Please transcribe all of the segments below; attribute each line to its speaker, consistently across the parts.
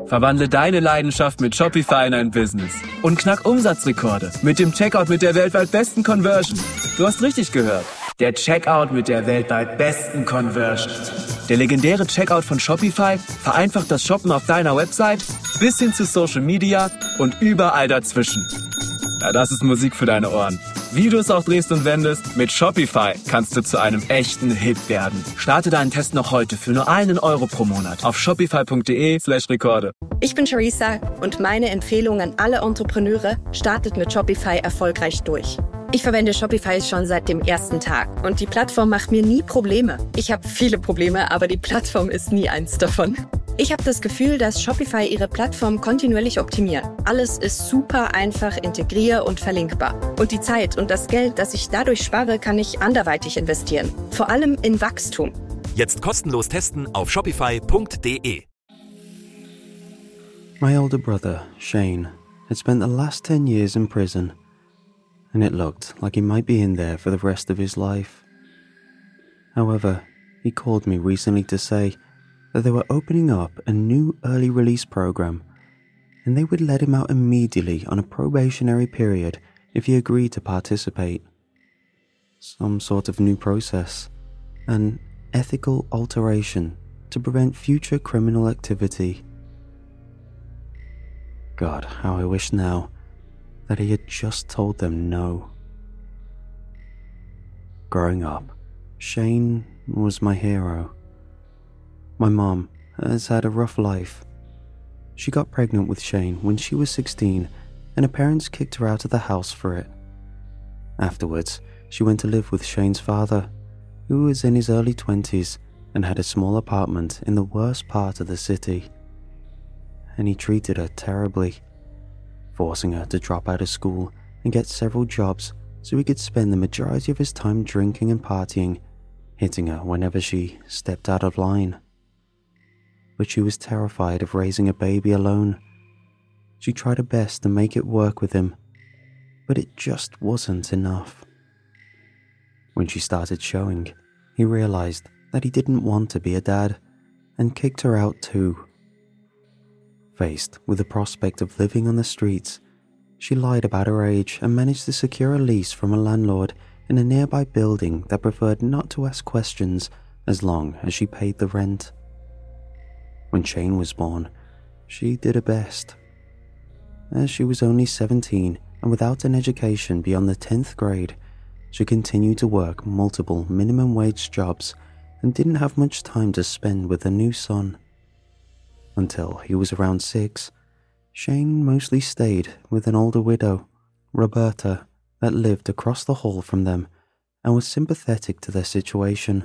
Speaker 1: Verwandle deine Leidenschaft mit Shopify in ein Business und knack Umsatzrekorde mit dem Checkout mit der weltweit besten Conversion. Du hast richtig gehört. Der Checkout mit der weltweit besten Conversion. Der legendäre Checkout von Shopify vereinfacht das Shoppen auf deiner Website bis hin zu Social Media und überall dazwischen. Ja, das ist Musik für deine Ohren. Wie du es auch drehst und wendest, mit Shopify kannst du zu einem echten Hit werden. Starte deinen Test noch heute für nur €1 pro Monat auf shopify.de/Rekorde.
Speaker 2: Ich bin Charissa und meine Empfehlung an alle Entrepreneure: startet mit Shopify erfolgreich durch. Ich verwende Shopify schon seit dem ersten Tag und die Plattform macht mir nie Probleme. Ich habe viele Probleme, aber die Plattform ist nie eins davon. Ich habe das Gefühl, dass Shopify ihre Plattform kontinuierlich optimiert. Alles ist super einfach integrier- und verlinkbar. Und die Zeit und das Geld, das ich dadurch spare, kann ich anderweitig investieren. Vor allem in Wachstum.
Speaker 3: Jetzt kostenlos testen auf shopify.de.
Speaker 4: My older brother, Shane, had spent the last 10 years in prison, and it looked like he might be in there for the rest of his life. However, he called me recently to say that they were opening up a new early release program, and they would let him out immediately on a probationary period if he agreed to participate. Some sort of new process, an ethical alteration to prevent future criminal activity. God, how I wish now that he had just told them no. Growing up, Shane was my hero. My mom has had a rough life. She got pregnant with Shane when she was 16 and her parents kicked her out of the house for it. Afterwards, she went to live with Shane's father, who was in his early 20s and had a small apartment in the worst part of the city. And he treated her terribly, forcing her to drop out of school and get several jobs so he could spend the majority of his time drinking and partying, hitting her whenever she stepped out of line. But she was terrified of raising a baby alone. She tried her best to make it work with him, but it just wasn't enough. When she started showing, he realized that he didn't want to be a dad and kicked her out too. Faced with the prospect of living on the streets, she lied about her age and managed to secure a lease from a landlord in a nearby building that preferred not to ask questions as long as she paid the rent. When Shane was born, she did her best. As she was only 17 and without an education beyond the 10th grade, she continued to work multiple minimum wage jobs and didn't have much time to spend with her new son. Until he was around 6, Shane mostly stayed with an older widow, Roberta, that lived across the hall from them and was sympathetic to their situation.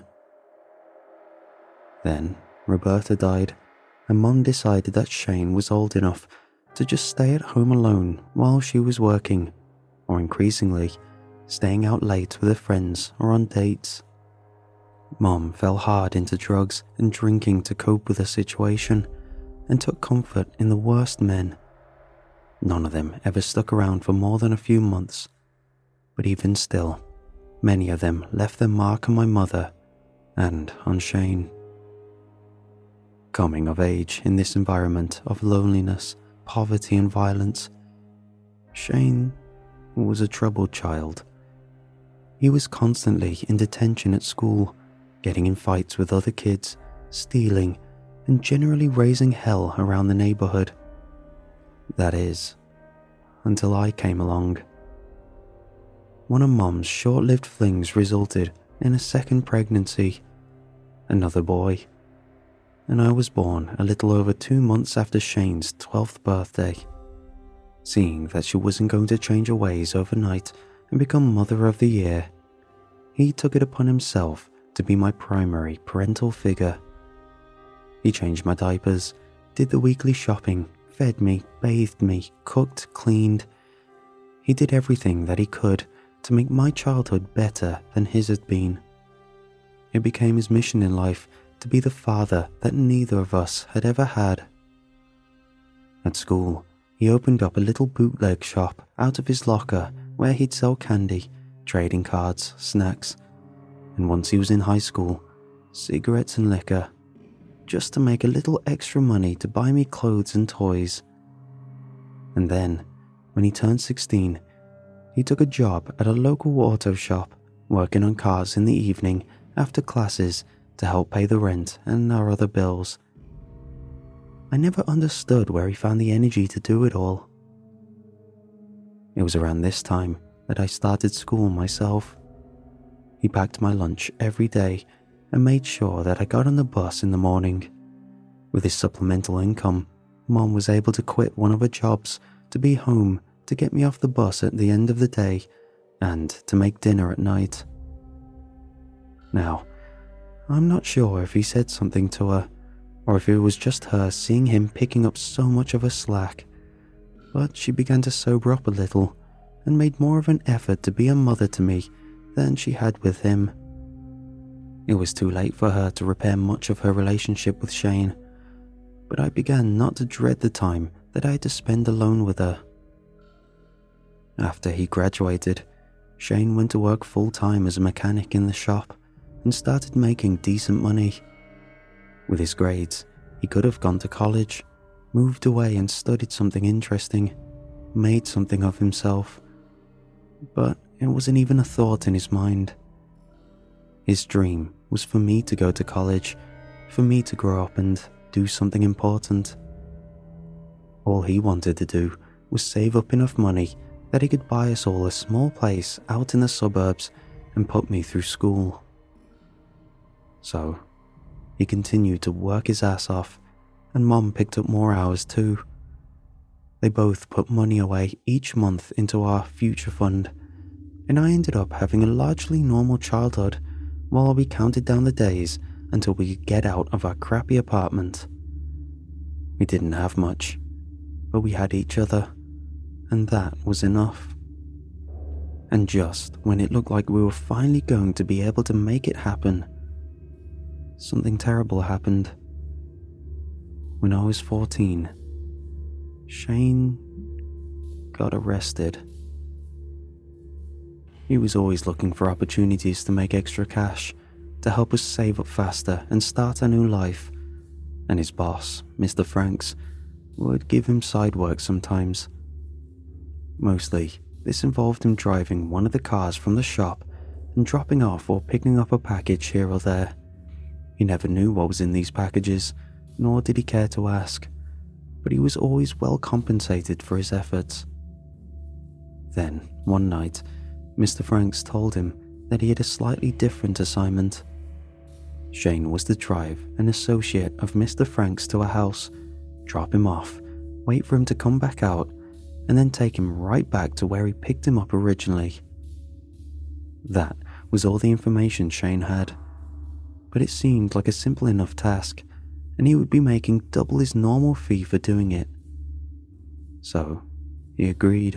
Speaker 4: Then Roberta died, and Mom decided that Shane was old enough to just stay at home alone while she was working, or increasingly, staying out late with her friends or on dates. Mom fell hard into drugs and drinking to cope with her situation, and took comfort in the worst men. None of them ever stuck around for more than a few months, but even still, many of them left their mark on my mother and on Shane. Coming of age in this environment of loneliness, poverty and violence, Shane was a troubled child. He was constantly in detention at school, getting in fights with other kids, stealing, and generally raising hell around the neighborhood. That is, until I came along. One of Mom's short-lived flings resulted in a second pregnancy, another boy, and I was born a little over 2 months after Shane's 12th birthday. Seeing that she wasn't going to change her ways overnight and become Mother of the Year, he took it upon himself to be my primary parental figure. He changed my diapers, did the weekly shopping, fed me, bathed me, cooked, cleaned. He did everything that he could to make my childhood better than his had been. It became his mission in life to be the father that neither of us had ever had. At school, he opened up a little bootleg shop out of his locker where he'd sell candy, trading cards, snacks, and once he was in high school, cigarettes and liquor. just to make a little extra money to buy me clothes and toys. And then, when he turned 16, he took a job at a local auto shop, working on cars in the evening after classes to help pay the rent and our other bills. I never understood where he found the energy to do it all. It was around this time that I started school myself. He packed my lunch every day and made sure that I got on the bus in the morning. With his supplemental income, Mom was able to quit one of her jobs to be home to get me off the bus at the end of the day and to make dinner at night. Now, I'm not sure if he said something to her or if it was just her seeing him picking up so much of her slack, but she began to sober up a little and made more of an effort to be a mother to me than she had with him. It was too late for her to repair much of her relationship with Shane, but I began not to dread the time that I had to spend alone with her. After he graduated, Shane went to work full-time as a mechanic in the shop and started making decent money. With his grades, he could have gone to college, moved away and studied something interesting, made something of himself. But it wasn't even a thought in his mind. His dream was for me to go to college, for me to grow up and do something important. All he wanted to do was save up enough money that he could buy us all a small place out in the suburbs and put me through school. So, he continued to work his ass off, and Mom picked up more hours too. They both put money away each month into our future fund, and I ended up having a largely normal childhood while we counted down the days until we could get out of our crappy apartment. We didn't have much, but we had each other, and that was enough. And just when it looked like we were finally going to be able to make it happen, something terrible happened. When I was 14, Shane got arrested. He was always looking for opportunities to make extra cash, to help us save up faster and start a new life, and his boss, Mr. Franks, would give him side work sometimes. Mostly, this involved him driving one of the cars from the shop and dropping off or picking up a package here or there. He never knew what was in these packages, nor did he care to ask, but he was always well compensated for his efforts. Then, one night, Mr. Franks told him that he had a slightly different assignment. Shane was to drive an associate of Mr. Franks to a house, drop him off, wait for him to come back out, and then take him right back to where he picked him up originally. That was all the information Shane had, but it seemed like a simple enough task, and he would be making double his normal fee for doing it. So, he agreed.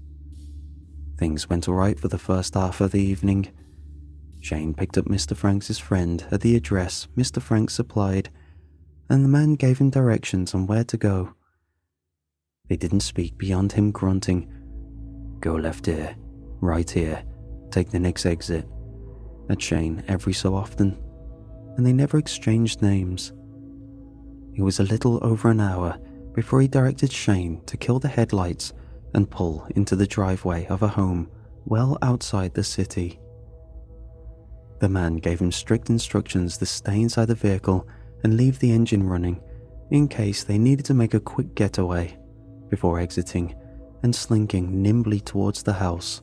Speaker 4: Things went alright for the first half of the evening. Shane picked up Mr. Franks' friend at the address Mr. Franks supplied, and the man gave him directions on where to go. They didn't speak beyond him grunting, "Go left here, right here, take the next exit," at Shane every so often, and they never exchanged names. It was a little over an hour before he directed Shane to kill the headlights and pull into the driveway of a home well outside the city. The man gave him strict instructions to stay inside the vehicle and leave the engine running in case they needed to make a quick getaway, before exiting and slinking nimbly towards the house.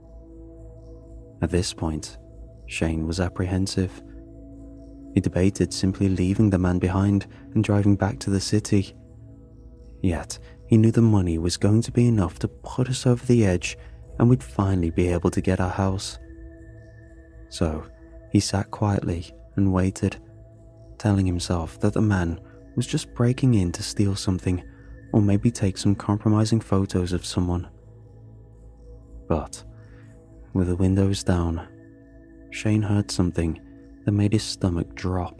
Speaker 4: At this point, Shane was apprehensive. He debated simply leaving the man behind and driving back to the city. Yet, he knew the money was going to be enough to put us over the edge and we'd finally be able to get our house. So, he sat quietly and waited, telling himself that the man was just breaking in to steal something or maybe take some compromising photos of someone. But, with the windows down, Shane heard something that made his stomach drop.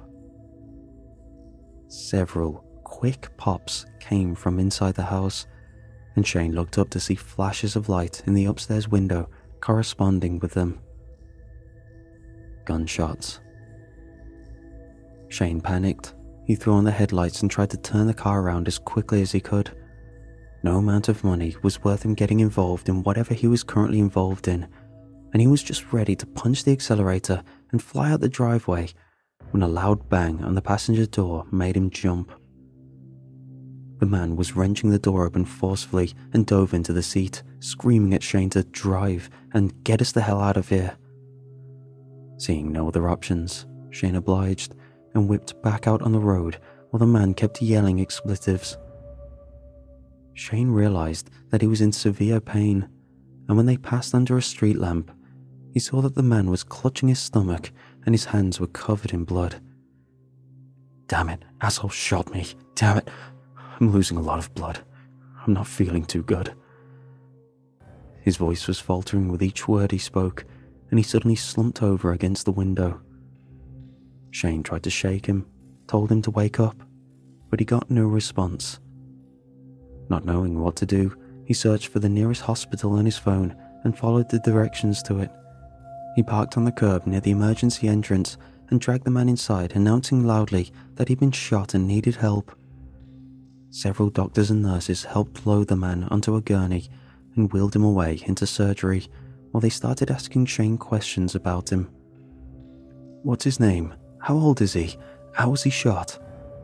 Speaker 4: Several quick pops came from inside the house, and Shane looked up to see flashes of light in the upstairs window corresponding with them. Gunshots. Shane panicked He threw on the headlights and tried to turn the car around as quickly as he could. No amount of money was worth him getting involved in whatever he was currently involved in, and he was just ready to punch the accelerator and fly out the driveway when a loud bang on the passenger door made him jump. The man was wrenching the door open forcefully and dove into the seat, screaming at Shane to drive and get us the hell out of here. Seeing no other options, Shane obliged and whipped back out on the road while the man kept yelling expletives. Shane realized that he was in severe pain, and when they passed under a street lamp, he saw that the man was clutching his stomach and his hands were covered in blood. "Damn it, asshole shot me. Damn it. I'm losing a lot of blood. I'm not feeling too good." His voice was faltering with each word he spoke, and he suddenly slumped over against the window. Shane tried to shake him, told him to wake up, but he got no response. Not knowing what to do, he searched for the nearest hospital on his phone and followed the directions to it. He parked on the curb near the emergency entrance and dragged the man inside, announcing loudly that he'd been shot and needed help. Several doctors and nurses helped load the man onto a gurney and wheeled him away into surgery while they started asking Shane questions about him. "What's his name? How old is he? How was he shot?"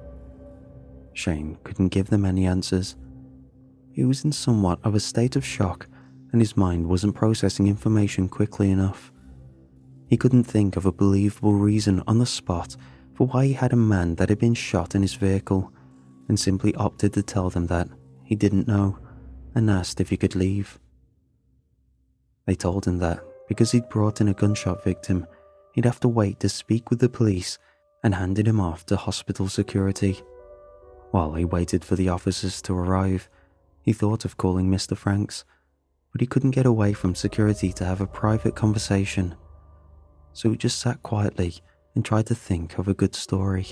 Speaker 4: Shane couldn't give them any answers. He was in somewhat of a state of shock, and his mind wasn't processing information quickly enough. He couldn't think of a believable reason on the spot for why he had a man that had been shot in his vehicle, and simply opted to tell them that he didn't know and asked if he could leave. They told him that because he'd brought in a gunshot victim, he'd have to wait to speak with the police and handed him off to hospital security. While he waited for the officers to arrive, he thought of calling Mr. Franks, but he couldn't get away from security to have a private conversation. So he just sat quietly and tried to think of a good story.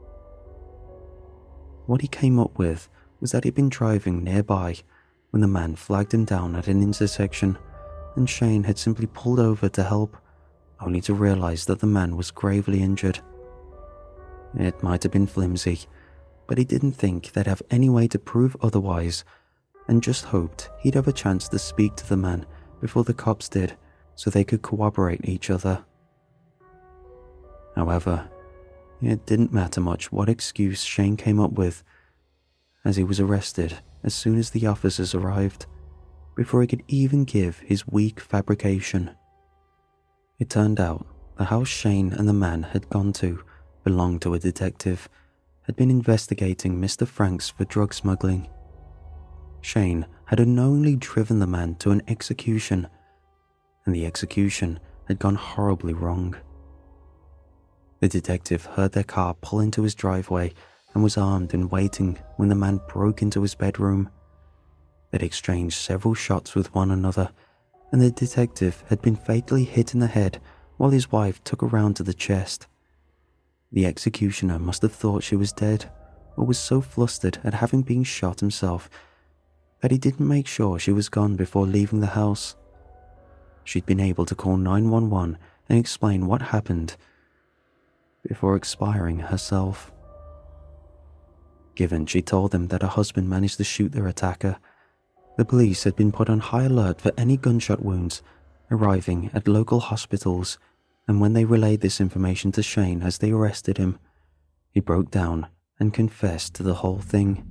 Speaker 4: What he came up with was that he'd been driving nearby when the man flagged him down at an intersection, and Shane had simply pulled over to help, only to realize that the man was gravely injured. It might have been flimsy, but he didn't think they'd have any way to prove otherwise, and just hoped he'd have a chance to speak to the man before the cops did, so they could corroborate each other. However, it didn't matter much what excuse Shane came up with, as he was arrested as soon as the officers arrived, before he could even give his weak fabrication. It turned out the house Shane and the man had gone to belonged to a detective, had been investigating Mr. Franks for drug smuggling. Shane had unknowingly driven the man to an execution, and the execution had gone horribly wrong. The detective heard their car pull into his driveway and was armed and waiting when the man broke into his bedroom. They'd exchanged several shots with one another, and the detective had been fatally hit in the head while his wife took a round to the chest. The executioner must have thought she was dead, or was so flustered at having been shot himself that he didn't make sure she was gone before leaving the house. She'd been able to call 911 and explain what happened before expiring herself. Given she told them that her husband managed to shoot their attacker, the police had been put on high alert for any gunshot wounds arriving at local hospitals, and when they relayed this information to Shane as they arrested him, he broke down and confessed to the whole thing.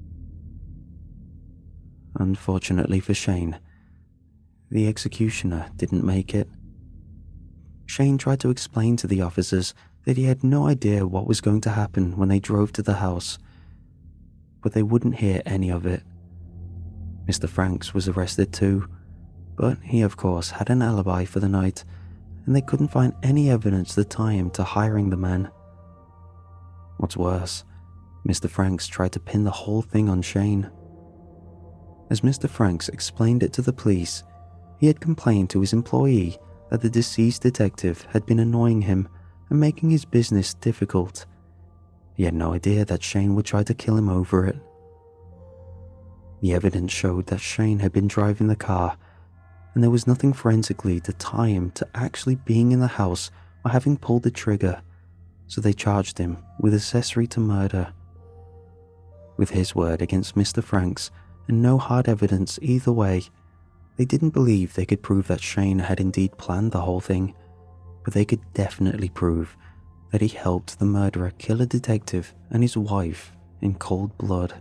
Speaker 4: Unfortunately for Shane, the executioner didn't make it. Shane tried to explain to the officers that he had no idea what was going to happen when they drove to the house, but they wouldn't hear any of it. Mr. Franks was arrested too, but he of course had an alibi for the night, and they couldn't find any evidence to tie him to hiring the man. What's worse, Mr. Franks tried to pin the whole thing on Shane. As Mr. Franks explained it to the police, he had complained to his employee that the deceased detective had been annoying him and making his business difficult. He had no idea that Shane would try to kill him over it. The evidence showed that Shane had been driving the car, and there was nothing forensically to tie him to actually being in the house or having pulled the trigger, so they charged him with accessory to murder. With his word against Mr. Franks and no hard evidence either way, they didn't believe they could prove that Shane had indeed planned the whole thing, but they could definitely prove that he helped the murderer kill a detective and his wife in cold blood.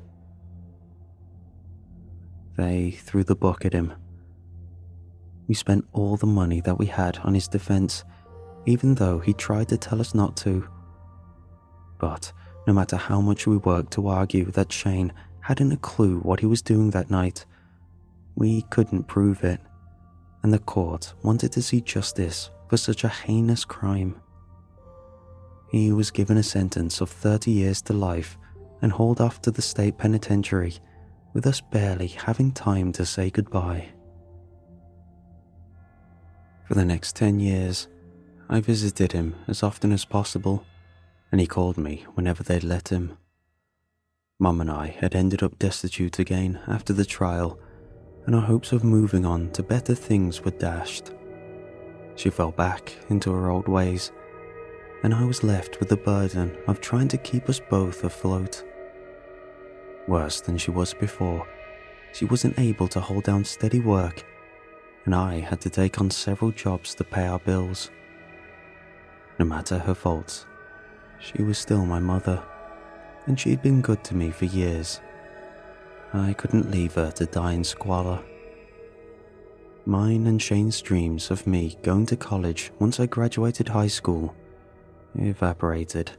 Speaker 4: They threw the book at him. We spent all the money that we had on his defense, even though he tried to tell us not to. But no matter how much we worked to argue that Shane hadn't a clue what he was doing that night, we couldn't prove it, and the court wanted to see justice for such a heinous crime. He was given a sentence of 30 years to life and hauled off to the state penitentiary, with us barely having time to say goodbye. For the next 10 years, I visited him as often as possible, and he called me whenever they'd let him. Mum and I had ended up destitute again after the trial, and our hopes of moving on to better things were dashed. She fell back into her old ways, and I was left with the burden of trying to keep us both afloat. Worse than she was before, she wasn't able to hold down steady work, and I had to take on several jobs to pay our bills. No matter her faults, she was still my mother, and she'd been good to me for years. I couldn't leave her to die in squalor. Mine and Shane's dreams of me going to college once I graduated high school evaporated.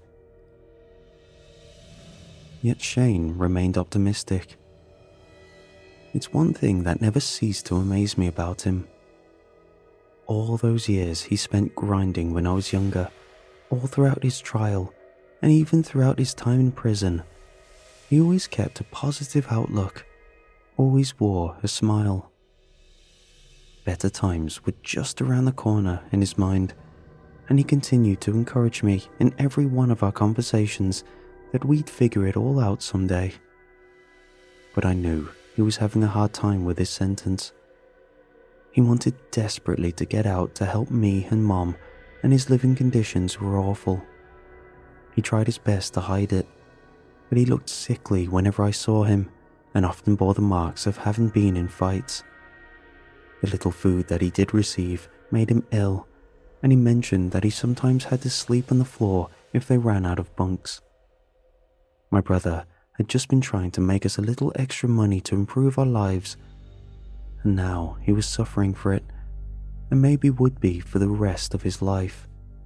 Speaker 4: Yet Shane remained optimistic. It's one thing that never ceased to amaze me about him. All those years he spent grinding when I was younger, all throughout his trial, and even throughout his time in prison, he always kept a positive outlook, always wore a smile. Better times were just around the corner in his mind, and he continued to encourage me in every one of our conversations that we'd figure it all out someday. But I knew he was having a hard time with his sentence. He wanted desperately to get out to help me and Mom, and his living conditions were awful. He tried his best to hide it, but he looked sickly whenever I saw him, and often bore the marks of having been in fights. The little food that he did receive made him ill, and he mentioned that he sometimes had to sleep on the floor if they ran out of bunks. My brother had just been trying to make us a little extra money to improve our lives, and now he was suffering for it, and maybe would be for the rest of his life.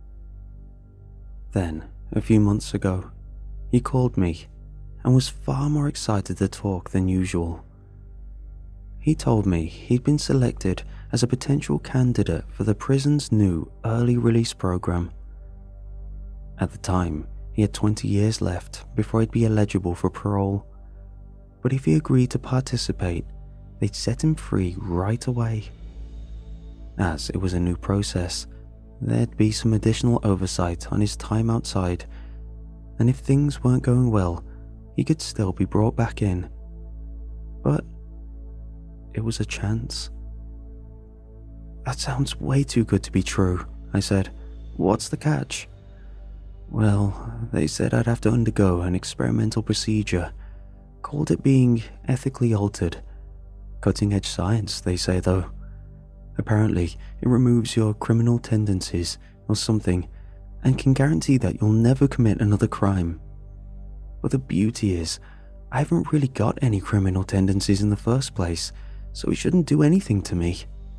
Speaker 4: Then, a few months ago, he called me and was far more excited to talk than usual. He told me he'd been selected as a potential candidate for the prison's new early release program. At the time, he had 20 years left before he'd be eligible for parole, but if he agreed to participate, they'd set him free right away. As it was a new process, there'd be some additional oversight on his time outside, and if things weren't going well, he could still be brought back in. But it was a chance. "That sounds way too good to be true," I said. "What's the catch?" "Well, they said I'd have to undergo an experimental procedure. Called it being ethically altered. Cutting-edge science, they say, though. Apparently, it removes your criminal tendencies or something, and can guarantee that you'll never commit another crime. But the beauty is, I haven't really got any criminal tendencies in the first place, so it shouldn't do anything to me."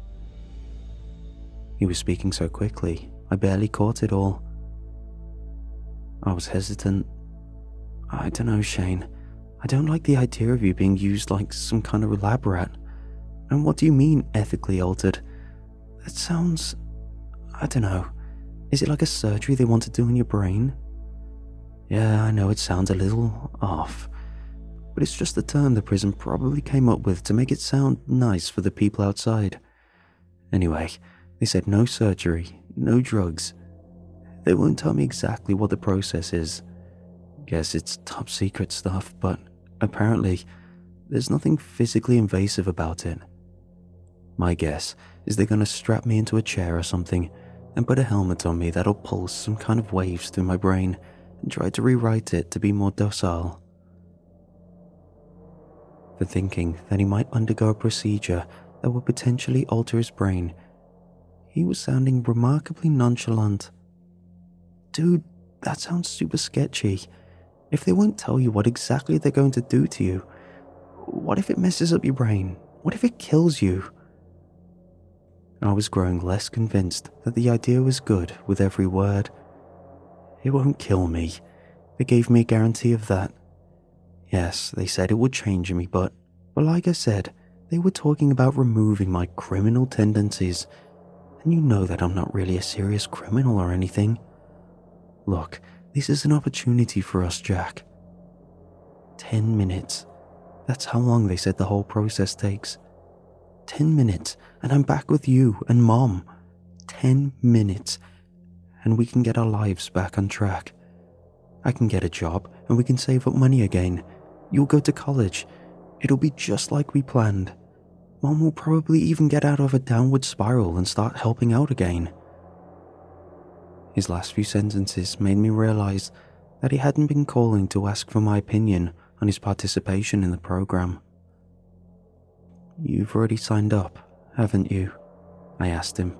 Speaker 4: He was speaking so quickly, I barely caught it all. I was hesitant. "I don't know, Shane. I don't like the idea of you being used like some kind of lab rat. And what do you mean, ethically altered? That sounds... I don't know. Is it like a surgery they want to do in your brain?" "Yeah, I know it sounds a little off, but it's just the term the prison probably came up with to make it sound nice for the people outside. Anyway, they said no surgery, no drugs. They won't tell me exactly what the process is. Guess it's top secret stuff, but apparently there's nothing physically invasive about it. My guess is they're going to strap me into a chair or something and put a helmet on me that'll pulse some kind of waves through my brain and try to rewrite it to be more docile. For thinking that he might undergo a procedure that would potentially alter his brain, he was sounding remarkably nonchalant. Dude, that sounds super sketchy. If they won't tell you what exactly they're going to do to you, what if it messes up your brain? What if it kills you? I was growing less convinced that the idea was good with every word. It won't kill me. They gave me a guarantee of that. Yes, they said it would change me, but like I said, they were talking about removing my criminal tendencies, and you know that I'm not really a serious criminal or anything. Look, this is an opportunity for us, Jack. 10 minutes. That's how long they said the whole process takes. 10 minutes, and I'm back with you and Mom. 10 minutes, and we can get our lives back on track. I can get a job, and we can save up money again. You'll go to college. It'll be just like we planned. Mom will probably even get out of a downward spiral and start helping out again. His last few sentences made me realize that he hadn't been calling to ask for my opinion on his participation in the program. You've already signed up, haven't you? I asked him.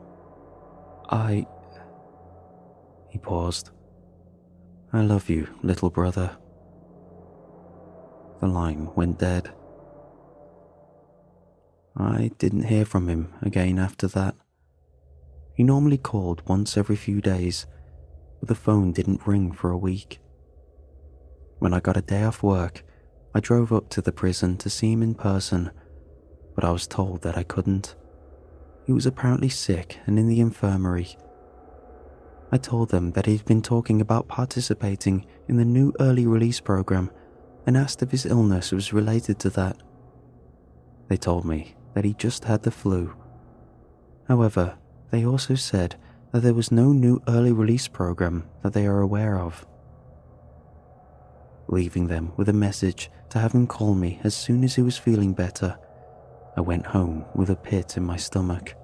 Speaker 4: He paused. I love you, little brother. The line went dead. I didn't hear from him again after that. He normally called once every few days, but the phone didn't ring for a week. When I got a day off work, I drove up to the prison to see him in person, but I was told that I couldn't. He was apparently sick and in the infirmary. I told them that he'd been talking about participating in the new early release program and asked if his illness was related to that. They told me that he just had the flu. However, they also said that there was no new early release program that they are aware of. Leaving them with a message to have him call me as soon as he was feeling better, I went home with a pit in my stomach.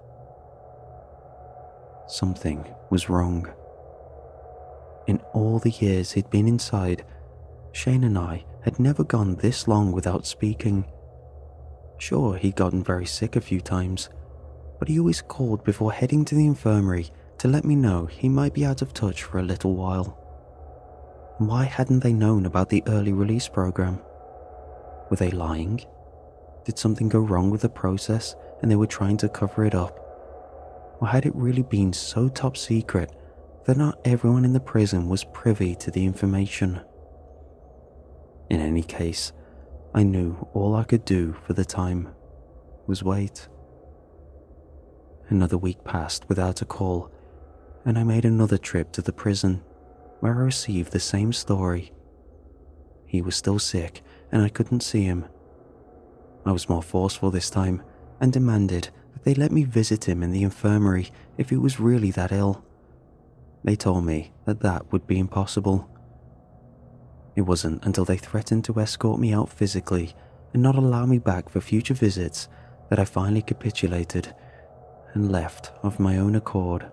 Speaker 4: Something was wrong. In all the years he'd been inside, Shane and I had never gone this long without speaking. Sure, he'd gotten very sick a few times, but he always called before heading to the infirmary to let me know he might be out of touch for a little while. And why hadn't they known about the early release program? Were they lying? Did something go wrong with the process and they were trying to cover it up? Or had it really been so top secret that not everyone in the prison was privy to the information? In any case, I knew all I could do for the time was wait. Another week passed without a call, and I made another trip to the prison, where I received the same story. He was still sick, and I couldn't see him. I was more forceful this time, and demanded that they let me visit him in the infirmary if he was really that ill. They told me that that would be impossible. It wasn't until they threatened to escort me out physically and not allow me back for future visits that I finally capitulated and left of my own accord.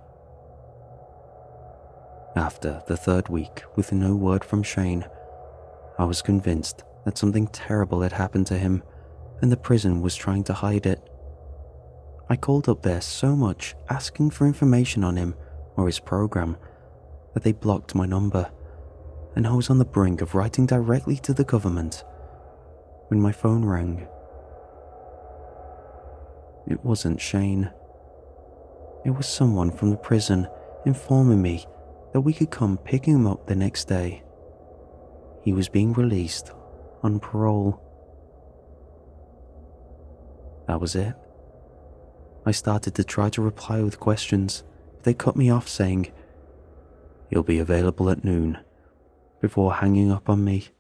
Speaker 4: After the third week with no word from Shane, I was convinced that something terrible had happened to him and the prison was trying to hide it. I called up there so much asking for information on him or his program that they blocked my number, and I was on the brink of writing directly to the government when my phone rang. It wasn't Shane. It was someone from the prison informing me that we could come pick him up the next day. He was being released on parole. That was it. I started to try to reply with questions, but they cut me off saying, "He'll be available at noon," before hanging up on me.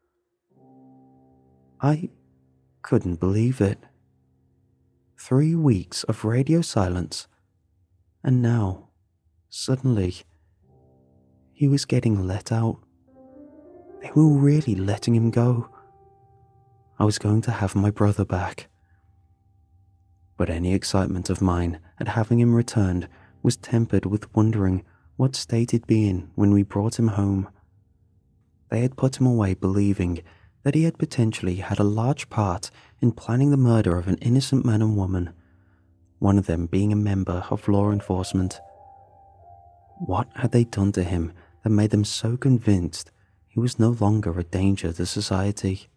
Speaker 4: I couldn't believe it. 3 weeks of radio silence, and now, suddenly, he was getting let out. They were really letting him go. I was going to have my brother back. But any excitement of mine at having him returned was tempered with wondering what state he'd be in when we brought him home. They had put him away believing that he had potentially had a large part in planning the murder of an innocent man and woman, one of them being a member of law enforcement. What had they done to him that made them so convinced he was no longer a danger to society?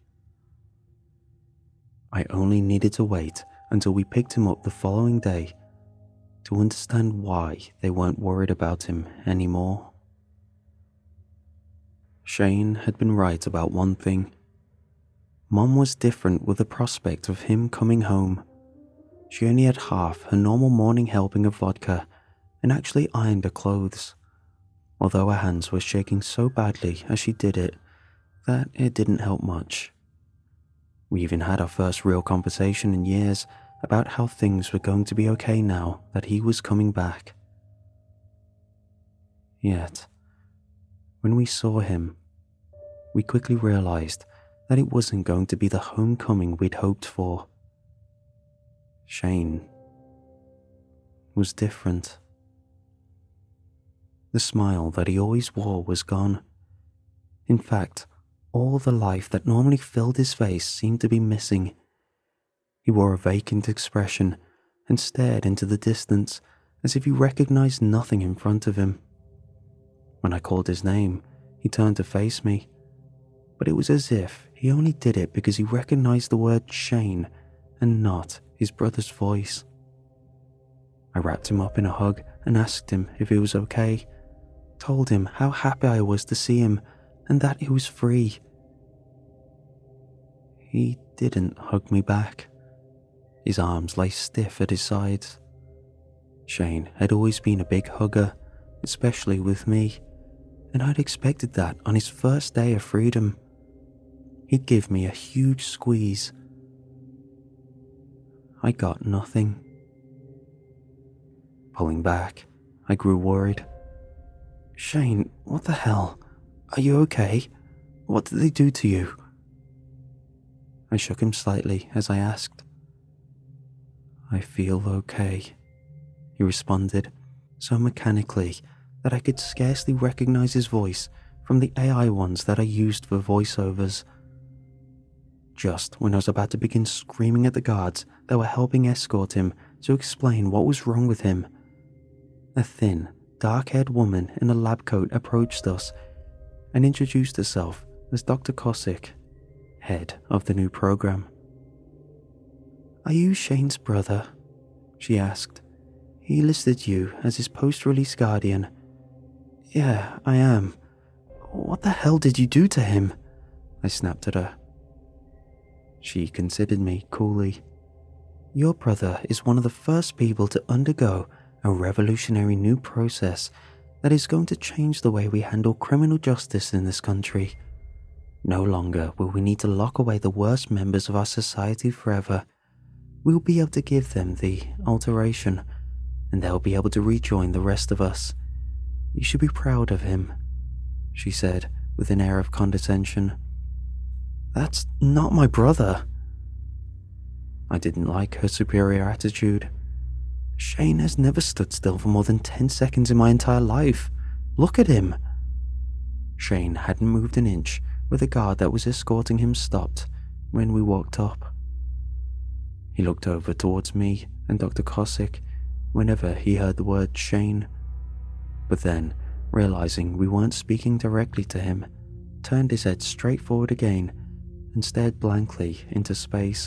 Speaker 4: I only needed to wait until we picked him up the following day to understand why they weren't worried about him anymore. Shane had been right about one thing. Mom was different with the prospect of him coming home. She only had half her normal morning helping of vodka and actually ironed her clothes, although her hands were shaking so badly as she did it that it didn't help much. We even had our first real conversation in years about how things were going to be okay now that he was coming back. Yet, when we saw him, we quickly realized that it wasn't going to be the homecoming we'd hoped for. Shane was different. The smile that he always wore was gone. In fact, all the life that normally filled his face seemed to be missing. He wore a vacant expression and stared into the distance as if he recognized nothing in front of him. When I called his name, he turned to face me, but it was as if he only did it because he recognized the word Shane and not his brother's voice. I wrapped him up in a hug and asked him if he was okay, told him how happy I was to see him and that he was free. He didn't hug me back. His arms lay stiff at his sides. Shane had always been a big hugger, especially with me, and I'd expected that on his first day of freedom. He'd give me a huge squeeze. I got nothing. Pulling back, I grew worried. Shane, what the hell? Are you okay? What did they do to you? I shook him slightly as I asked. I feel okay, he responded, so mechanically that I could scarcely recognize his voice from the AI ones that I used for voiceovers. Just when I was about to begin screaming at the guards that were helping escort him to explain what was wrong with him, a thin, dark-haired woman in a lab coat approached us and introduced herself as Dr. Kosick, head of the new program. Are you Shane's brother? She asked. He listed you as his post-release guardian. Yeah, I am. What the hell did you do to him? I snapped at her. She considered me coolly. Your brother is one of the first people to undergo a revolutionary new process that is going to change the way we handle criminal justice in this country. No longer will we need to lock away the worst members of our society forever. We'll be able to give them the alteration, and they'll be able to rejoin the rest of us. You should be proud of him, she said with an air of condescension. That's not my brother. I didn't like her superior attitude. Shane has never stood still for more than 10 seconds in my entire life. Look at him. Shane hadn't moved an inch where the guard that was escorting him stopped when we walked up. He looked over towards me and Dr. Kosick whenever he heard the word Shane, but then, realizing we weren't speaking directly to him, turned his head straight forward again and stared blankly into space.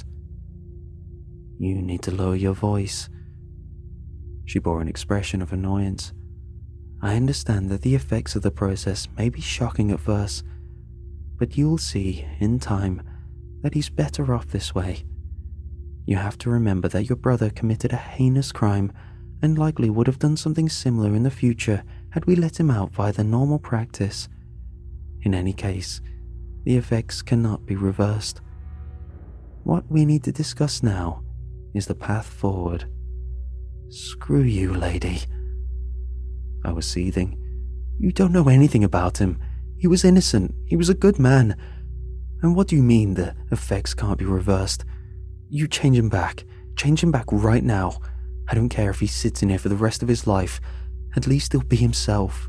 Speaker 4: You need to lower your voice. She bore an expression of annoyance. I understand that the effects of the process may be shocking at first, but you'll see, in time, that he's better off this way. You have to remember that your brother committed a heinous crime and likely would have done something similar in the future had we let him out via the normal practice. In any case, the effects cannot be reversed. What we need to discuss now is the path forward. Screw you, lady. I was seething. You don't know anything about him. He was innocent. He was a good man. And what do you mean the effects can't be reversed? You change him back. Change him back right now. I don't care if he sits in here for the rest of his life. At least he'll be himself."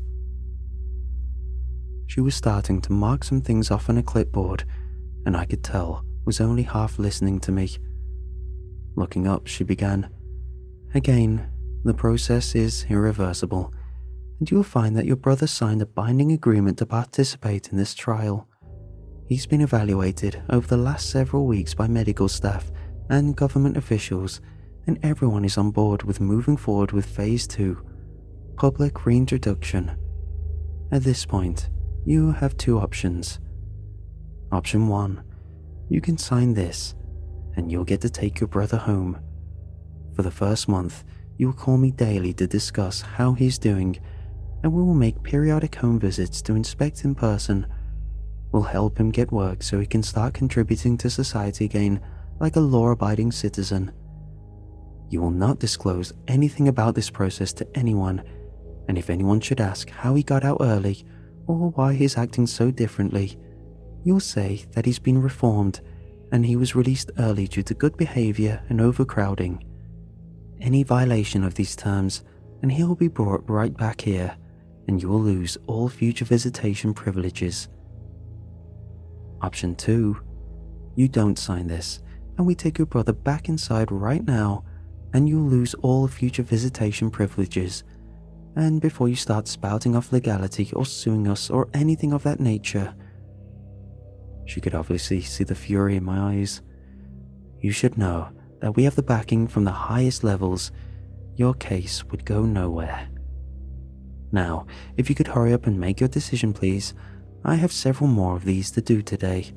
Speaker 4: She was starting to mark some things off on a clipboard, and I could tell was only half listening to me. Looking up, she began, "Again, the process is irreversible, and you will find that your brother signed a binding agreement to participate in this trial. He's been evaluated over the last several weeks by medical staff and government officials, and everyone is on board with moving forward with Phase 2, public reintroduction. At this point, you have two options. Option 1, you can sign this, and you'll get to take your brother home. For the first month, you'll call me daily to discuss how he's doing, and we will make periodic home visits to inspect in person. We'll help him get work so he can start contributing to society again like a law-abiding citizen. You will not disclose anything about this process to anyone, and if anyone should ask how he got out early or why he's acting so differently, you'll say that he's been reformed and he was released early due to good behavior and overcrowding. Any violation of these terms, and he'll be brought right back here, and you will lose all future visitation privileges. Option 2, you don't sign this, and we take your brother back inside right now, and you'll lose all future visitation privileges. And before you start spouting off legality or suing us or anything of that nature," she could obviously see the fury in my eyes, "you should know that we have the backing from the highest levels. Your case would go nowhere. Now, if you could hurry up and make your decision, please. I have several more of these to do today."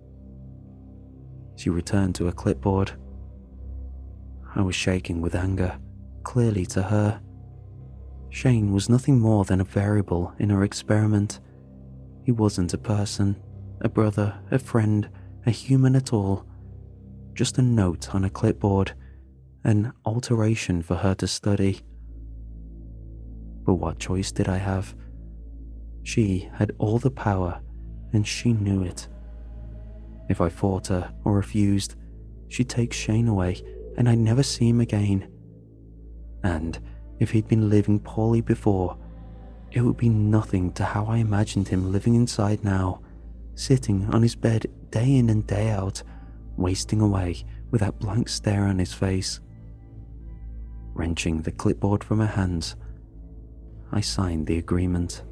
Speaker 4: She returned to her clipboard. I was shaking with anger, clearly to her. Shane was nothing more than a variable in her experiment. He wasn't a person, a brother, a friend, a human at all. Just a note on a clipboard, an alteration for her to study. But what choice did I have? She had all the power, and she knew it. If I fought her or refused, she'd take Shane away, and I'd never see him again. And if he'd been living poorly before, it would be nothing to how I imagined him living inside now, sitting on his bed day in and day out, wasting away with that blank stare on his face. Wrenching the clipboard from her hands, I signed the agreement.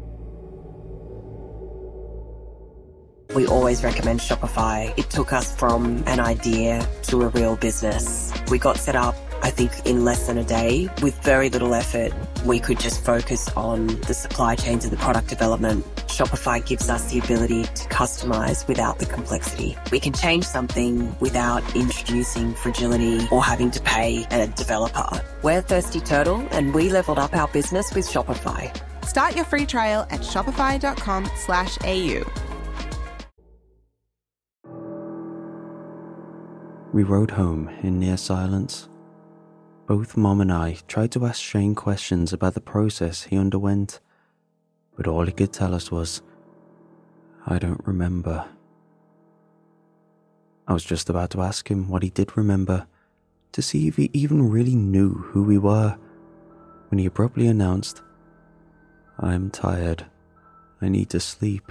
Speaker 5: We always recommend Shopify. It took us from an idea to a real business. We got set up, I think, in less than a day. With very little effort, we could just focus on the supply chains and the product development. Shopify gives us the ability to customize without the complexity. We can change something without introducing fragility or having to pay a developer. We're Thirsty Turtle, and we leveled up our business with Shopify.
Speaker 6: Start your free trial at shopify.com/au.
Speaker 4: We rode home in near silence. Both Mom and I tried to ask Shane questions about the process he underwent, but all he could tell us was, "I don't remember." I was just about to ask him what he did remember, to see if he even really knew who we were, when he abruptly announced, "I'm tired. I need to sleep."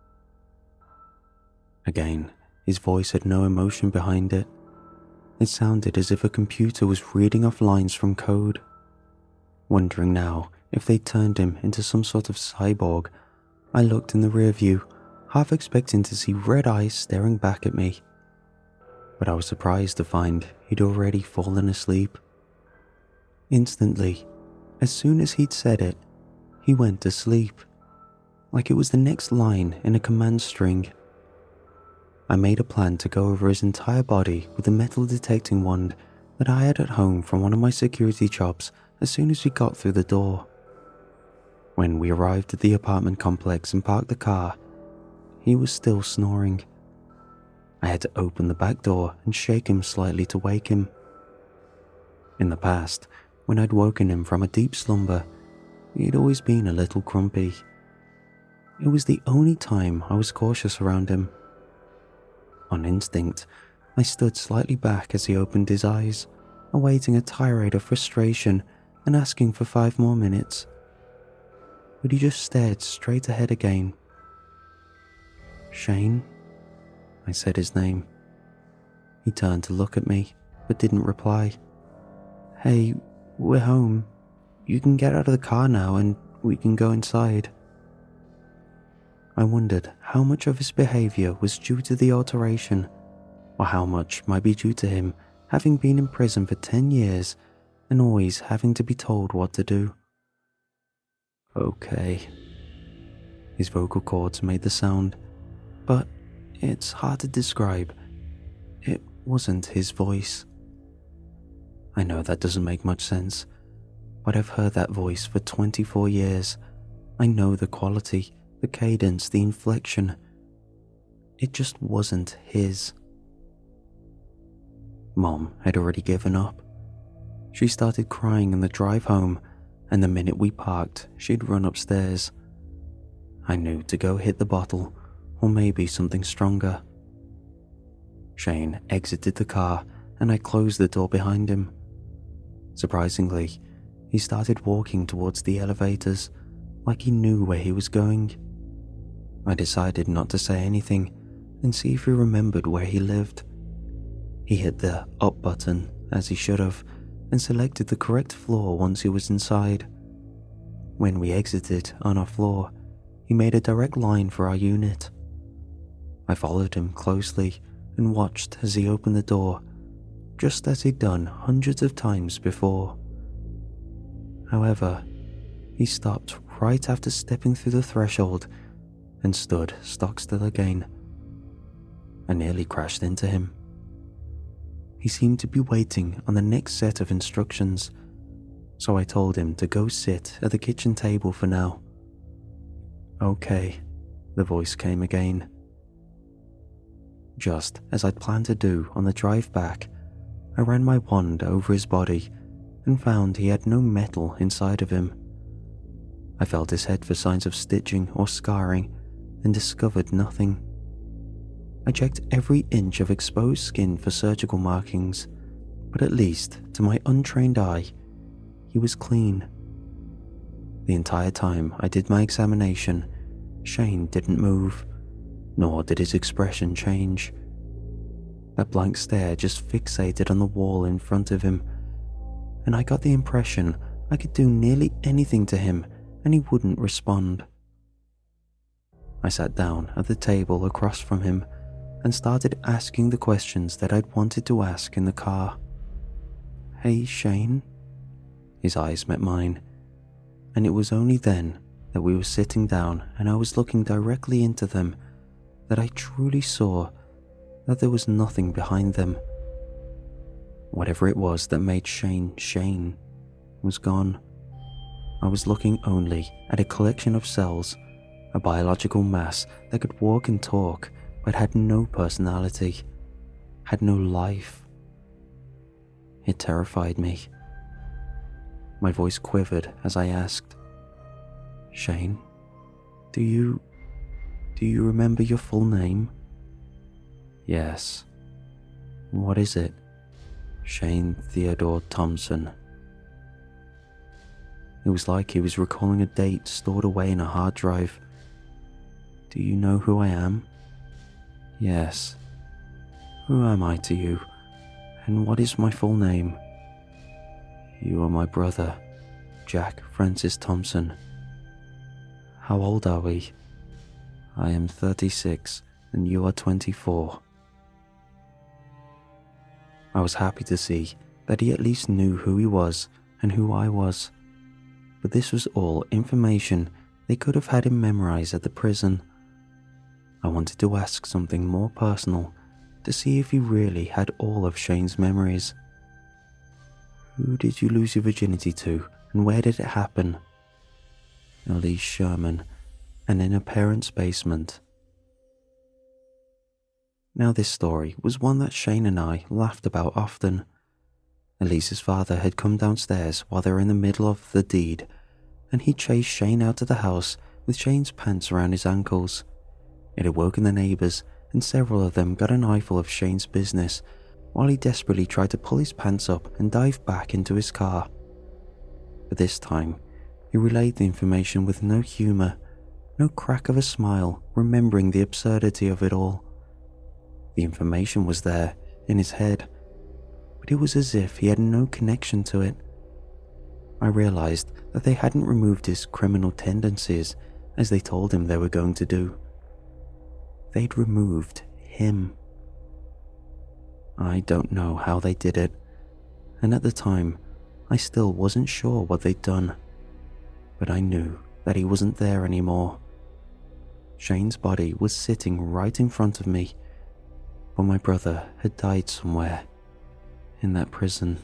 Speaker 4: Again, his voice had no emotion behind it. It sounded as if a computer was reading off lines from code. Wondering now if they'd turned him into some sort of cyborg, I looked in the rear view, half expecting to see red eyes staring back at me. But I was surprised to find he'd already fallen asleep. Instantly, as soon as he'd said it, he went to sleep, like it was the next line in a command string. I made a plan to go over his entire body with a metal detecting wand that I had at home from one of my security jobs as soon as we got through the door. When we arrived at the apartment complex and parked the car, he was still snoring. I had to open the back door and shake him slightly to wake him. In the past, when I'd woken him from a deep slumber, he'd always been a little grumpy. It was the only time I was cautious around him. On instinct, I stood slightly back as he opened his eyes, awaiting a tirade of frustration and asking for 5 more minutes. But he just stared straight ahead again. "Shane?" I said his name. He turned to look at me, but didn't reply. "Hey, we're home. You can get out of the car now and we can go inside." I wondered how much of his behaviour was due to the alteration, or how much might be due to him having been in prison for 10 years and always having to be told what to do. "Okay." His vocal cords made the sound, but it's hard to describe. It wasn't his voice. I know that doesn't make much sense, but I've heard that voice for 24 years. I know the quality, the cadence, the inflection. It just wasn't his. Mom had already given up. She started crying in the drive home, and the minute we parked, she'd run upstairs. I knew to go hit the bottle, or maybe something stronger. Shane exited the car, and I closed the door behind him. Surprisingly, he started walking towards the elevators, like he knew where he was going. I decided not to say anything and see if he remembered where he lived. He hit the up button, as he should have, and selected the correct floor once he was inside. When we exited on our floor, he made a direct line for our unit. I followed him closely and watched as he opened the door, just as he'd done hundreds of times before. However, he stopped right after stepping through the threshold and stood stock still again. I nearly crashed into him. He seemed to be waiting on the next set of instructions, so I told him to go sit at the kitchen table for now. "Okay," the voice came again. Just as I'd planned to do on the drive back, I ran my wand over his body and found he had no metal inside of him. I felt his head for signs of stitching or scarring and discovered nothing. I checked every inch of exposed skin for surgical markings, but at least, to my untrained eye, he was clean. The entire time I did my examination, Shane didn't move, nor did his expression change. That blank stare just fixated on the wall in front of him, and I got the impression I could do nearly anything to him and he wouldn't respond. I sat down at the table across from him and started asking the questions that I'd wanted to ask in the car. "Hey, Shane?" His eyes met mine, and it was only then that we were sitting down and I was looking directly into them that I truly saw that there was nothing behind them. Whatever it was that made Shane Shane was gone. I was looking only at a collection of cells, a biological mass that could walk and talk but had no personality, had no life. It terrified me. My voice quivered as I asked, "Shane, do you remember your full name?" "Yes." "What is it?" "Shane Theodore Thompson." It was like he was recalling a date stored away in a hard drive. "Do you know who I am?" "Yes." "Who am I to you? And what is my full name?" "You are my brother, Jack Francis Thompson." "How old are we?" "I am 36 and you are 24. I was happy to see that he at least knew who he was and who I was, but this was all information they could have had him memorize at the prison. I wanted to ask something more personal to see if he really had all of Shane's memories. "Who did you lose your virginity to, and where did it happen?" "Elise Sherman, and in a parent's basement." Now this story was one that Shane and I laughed about often. Elise's father had come downstairs while they were in the middle of the deed, and he chased Shane out of the house with Shane's pants around his ankles. It had woken the neighbours, and several of them got an eyeful of Shane's business while he desperately tried to pull his pants up and dive back into his car. But this time, he relayed the information with no humour, no crack of a smile, remembering the absurdity of it all. The information was there, in his head, but it was as if he had no connection to it. I realised that they hadn't removed his criminal tendencies as they told him they were going to do. They'd removed him. I don't know how they did it, and at the time, I still wasn't sure what they'd done, but I knew that he wasn't there anymore. Shane's body was sitting right in front of me, but my brother had died somewhere in that prison.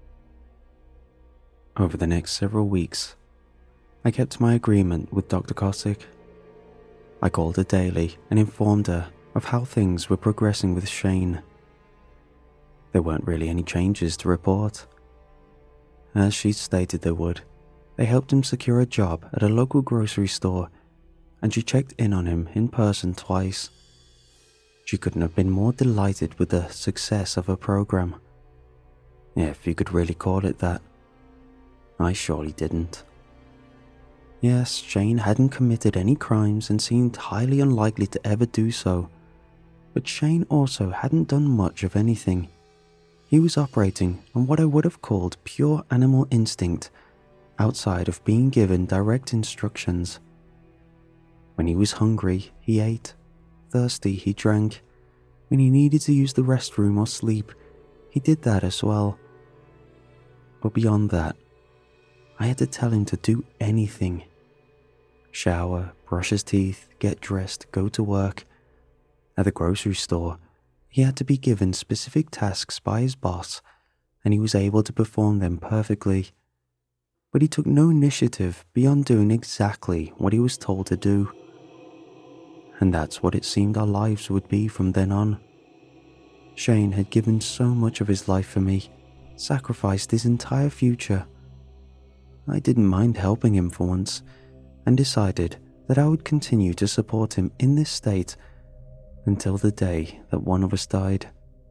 Speaker 4: Over the next several weeks, I kept my agreement with Dr. Kosick. I called her daily and informed her of how things were progressing with Shane. There weren't really any changes to report. As she'd stated they would, they helped him secure a job at a local grocery store, and she checked in on him in person twice. She couldn't have been more delighted with the success of her program, if you could really call it that. I surely didn't. Yes, Shane hadn't committed any crimes and seemed highly unlikely to ever do so, but Shane also hadn't done much of anything. He was operating on what I would have called pure animal instinct, outside of being given direct instructions. When he was hungry, he ate. Thirsty, he drank. When he needed to use the restroom or sleep, he did that as well. But beyond that, I had to tell him to do anything. Shower, brush his teeth, get dressed, go to work. At the grocery store, he had to be given specific tasks by his boss, and he was able to perform them perfectly. But he took no initiative beyond doing exactly what he was told to do. And that's what it seemed our lives would be from then on. Shane had given so much of his life for me, sacrificed his entire future. I didn't mind helping him for once, and decided that I would continue to support him in this state until the day that one of us died.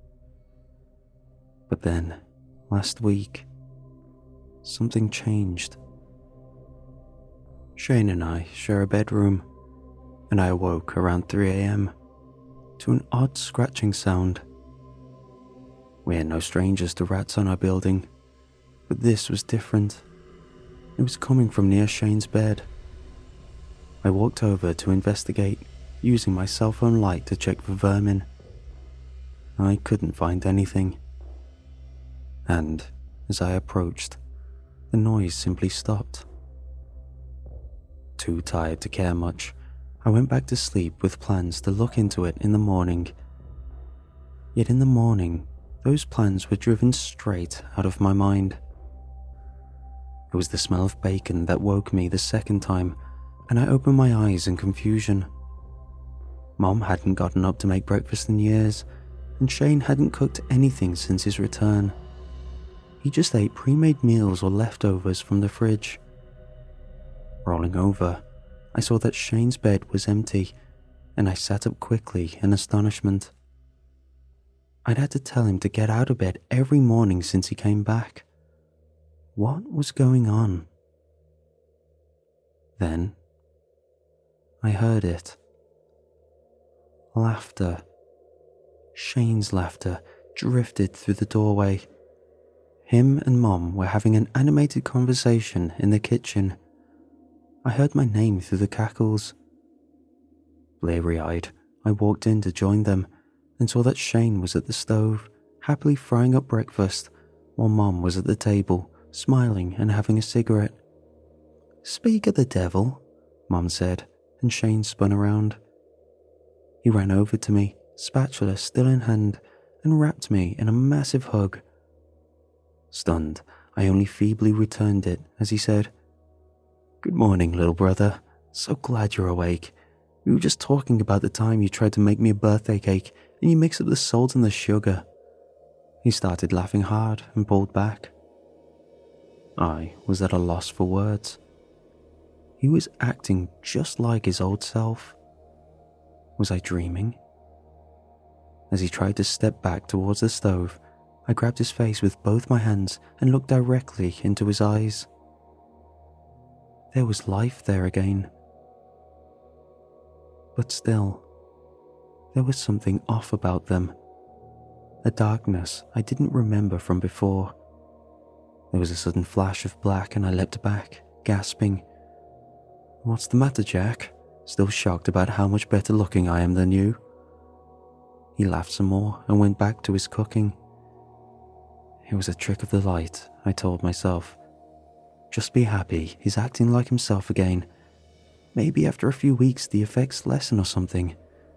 Speaker 4: But then, last week, something changed. Shane and I share a bedroom, and I awoke around 3 a.m. to an odd scratching sound. We're no strangers to rats on our building, but this was different. It was coming from near Shane's bed. I walked over to investigate, using my cell phone light to check for vermin. I couldn't find anything. And as I approached, the noise simply stopped. Too tired to care much, I went back to sleep with plans to look into it in the morning. Yet in the morning, those plans were driven straight out of my mind. It was the smell of bacon that woke me the second time, and I opened my eyes in confusion. Mom hadn't gotten up to make breakfast in years, and Shane hadn't cooked anything since his return. He just ate pre-made meals or leftovers from the fridge. Rolling over, I saw that Shane's bed was empty, and I sat up quickly in astonishment. I'd had to tell him to get out of bed every morning since he came back. What was going on? Then, I heard it. Laughter. Shane's laughter drifted through the doorway. Him and Mom were having an animated conversation in the kitchen. I heard my name through the cackles. Bleary-eyed, I walked in to join them and saw that Shane was at the stove, happily frying up breakfast, while Mom was at the table, smiling and having a cigarette. "Speak of the devil," Mom said, and Shane spun around. He ran over to me, spatula still in hand, and wrapped me in a massive hug. Stunned, I only feebly returned it as he said, "Good morning, little brother. So glad you're awake. We were just talking about the time you tried to make me a birthday cake and you mixed up the salt and the sugar." He started laughing hard and pulled back. I was at a loss for words. He was acting just like his old self. Was I dreaming? As he tried to step back towards the stove, I grabbed his face with both my hands and looked directly into his eyes. There was life there again. But still, there was something off about them. A darkness I didn't remember from before. There was a sudden flash of black and I leapt back, gasping. "What's the matter, Jack? Still shocked about how much better looking I am than you?" He laughed some more and went back to his cooking. It was a trick of the light, I told myself. Just be happy, he's acting like himself again. Maybe after a few weeks the effects lessen or something.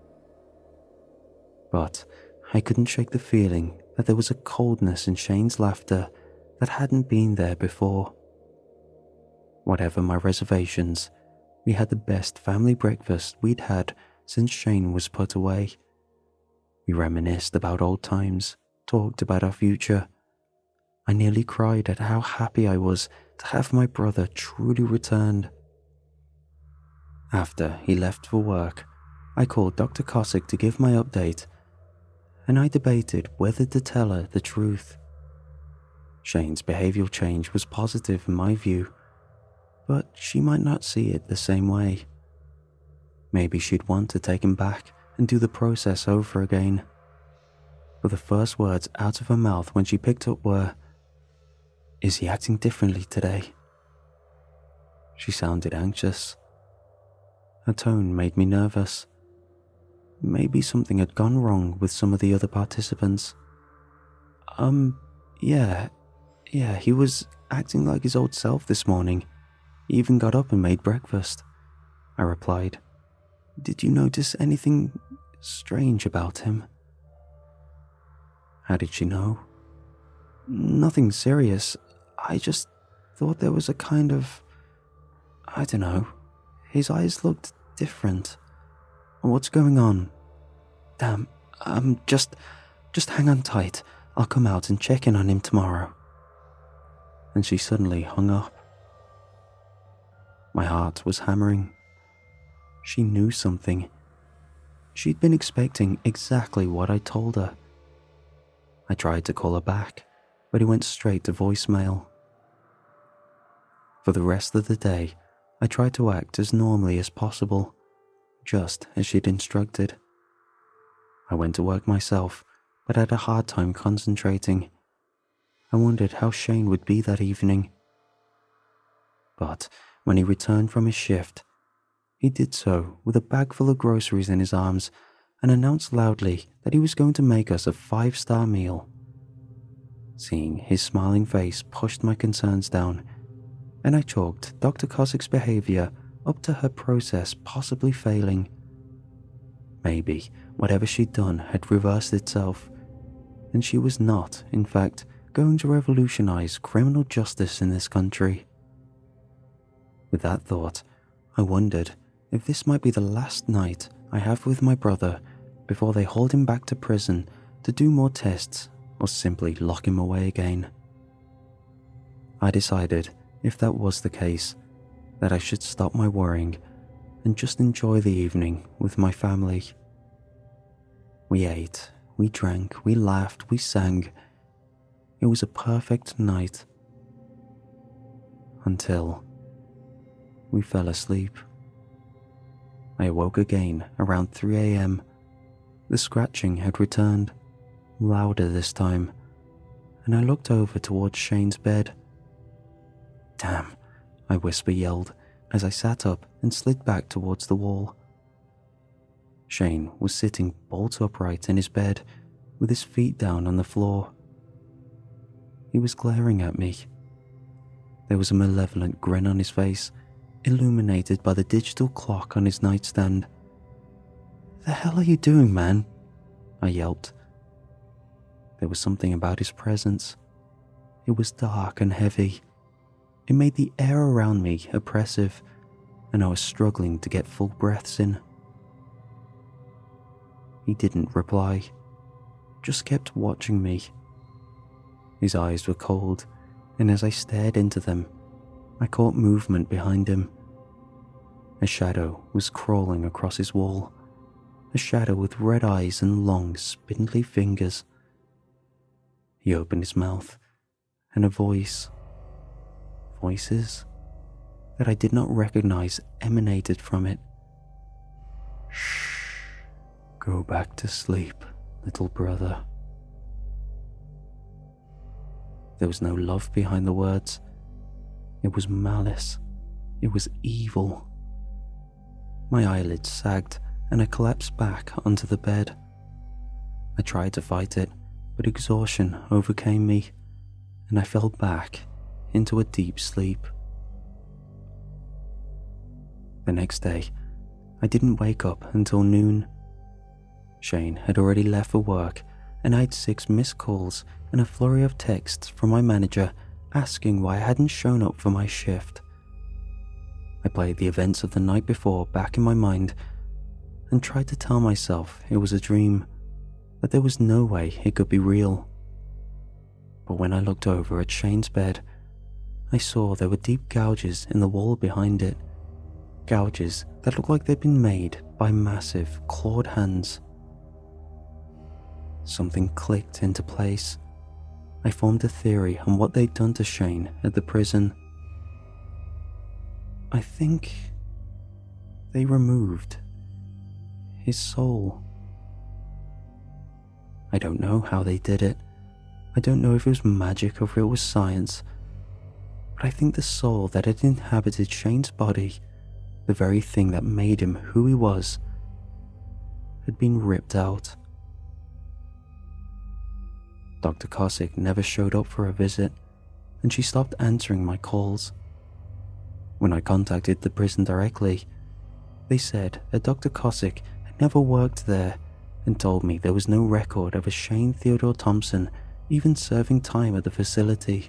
Speaker 4: But I couldn't shake the feeling that there was a coldness in Shane's laughter that hadn't been there before. Whatever my reservations, we had the best family breakfast we'd had since Shane was put away. We reminisced about old times, talked about our future. I nearly cried at how happy I was to have my brother truly returned. After he left for work, I called Dr. Cossack to give my update, and I debated whether to tell her the truth. Shane's behavioural change was positive in my view, but she might not see it the same way. Maybe she'd want to take him back and do the process over again. But the first words out of her mouth when she picked up were, "Is he acting differently today?" She sounded anxious. Her tone made me nervous. Maybe something had gone wrong with some of the other participants. Yeah, he was acting like his old self this morning. He even got up and made breakfast," I replied. "Did you notice anything strange about him?" How did she know? "Nothing serious. I just thought there was a kind of... I don't know. His eyes looked different. What's going on? Damn, just hang on tight. I'll come out and check in on him tomorrow." And she suddenly hung up. My heart was hammering. She knew something. She'd been expecting exactly what I told her. I tried to call her back, but it went straight to voicemail. For the rest of the day, I tried to act as normally as possible, just as she'd instructed. I went to work myself, but had a hard time concentrating. I wondered how Shane would be that evening. But when he returned from his shift, he did so with a bag full of groceries in his arms and announced loudly that he was going to make us a 5-star meal. Seeing his smiling face pushed my concerns down, and I chalked Dr. Cossack's behaviour up to her process possibly failing. Maybe whatever she'd done had reversed itself, and she was not, in fact, going to revolutionise criminal justice in this country. With that thought, I wondered if this might be the last night I have with my brother before they hold him back to prison to do more tests or simply lock him away again. I decided, if that was the case, that I should stop my worrying and just enjoy the evening with my family. We ate, we drank, we laughed, we sang. It was a perfect night. Until we fell asleep. I awoke again around 3 a.m. The scratching had returned, louder this time, and I looked over towards Shane's bed. "Damn," I whisper-yelled as I sat up and slid back towards the wall. Shane was sitting bolt upright in his bed, with his feet down on the floor. He was glaring at me. There was a malevolent grin on his face, illuminated by the digital clock on his nightstand. "The hell are you doing, man?" I yelped. There was something about his presence. It was dark and heavy. It made the air around me oppressive, and I was struggling to get full breaths in. He didn't reply, just kept watching me. His eyes were cold, and as I stared into them, I caught movement behind him. A shadow was crawling across his wall, a shadow with red eyes and long, spindly fingers. He opened his mouth, and a voices that I did not recognize emanated from it. Shh, go back to sleep, little brother. There was no love behind the words. It was malice. It was evil. My eyelids sagged, and I collapsed back onto the bed. I tried to fight it, but exhaustion overcame me, and I fell back into a deep sleep. The next day, I didn't wake up until noon. Shane had already left for work, and I had 6 missed calls and a flurry of texts from my manager asking why I hadn't shown up for my shift. I played the events of the night before back in my mind and tried to tell myself it was a dream, that there was no way it could be real. But when I looked over at Shane's bed, I saw there were deep gouges in the wall behind it. Gouges that looked like they'd been made by massive, clawed hands. Something clicked into place. I formed a theory on what they'd done to Shane at the prison. I think they removed his soul. I don't know how they did it. I don't know if it was magic or if it was science. But I think the soul that had inhabited Shane's body, the very thing that made him who he was, had been ripped out. Dr. Kosick never showed up for a visit, and she stopped answering my calls. When I contacted the prison directly, they said that Dr. Kosick had never worked there and told me there was no record of a Shane Theodore Thompson even serving time at the facility.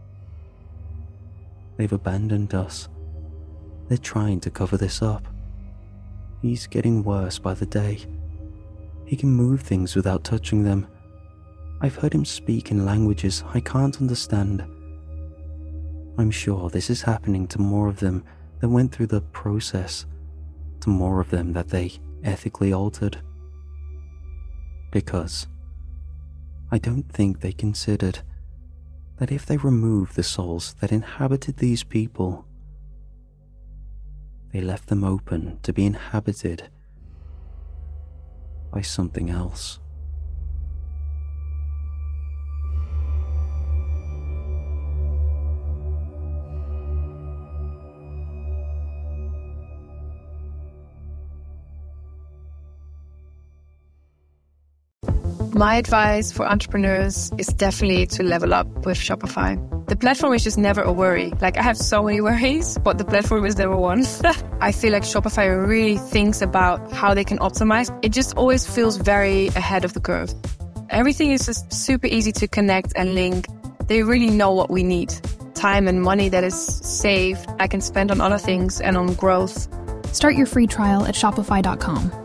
Speaker 4: They've abandoned us. They're trying to cover this up. He's getting worse by the day. He can move things without touching them. I've heard him speak in languages I can't understand. I'm sure this is happening to more of them that went through the process, to more of them that they ethically altered. Because I don't think they considered that if they removed the souls that inhabited these people, they left them open to be inhabited by something else.
Speaker 7: My advice for entrepreneurs is definitely to level up with Shopify. The platform is just never a worry. Like, I have so many worries, but the platform is never one. I feel like Shopify really thinks about how they can optimize. It just always feels very ahead of the curve. Everything is just super easy to connect and link. They really know what we need. Time and money that is saved, I can spend on other things and on growth.
Speaker 8: Start your free trial at Shopify.com.